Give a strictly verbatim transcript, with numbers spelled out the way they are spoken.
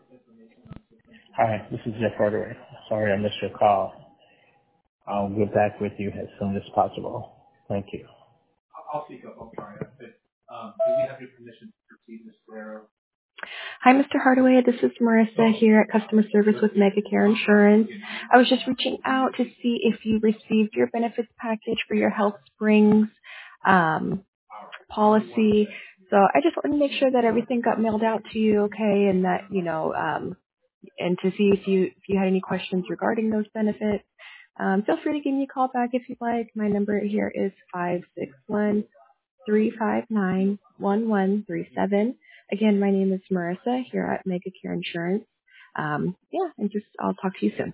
Hi, this is Jeff Hardaway. Sorry I missed your call. I'll get back with you as soon as possible. Thank you. Hi, Mister Hardaway. This is Marissa here at Customer Service with Megacare Insurance. I was just reaching out to see if you received your benefits package for your Health Springs um, policy. So I just wanted to make sure that everything got mailed out to you okay, and that, you know, um, and to see if you if you had any questions regarding those benefits. Um, feel free to give me a call back if you'd like. My number here is five six one, three five nine, one one three seven. Again, my name is Marissa here at Megacare Insurance. Um, yeah, and just I'll talk to you soon.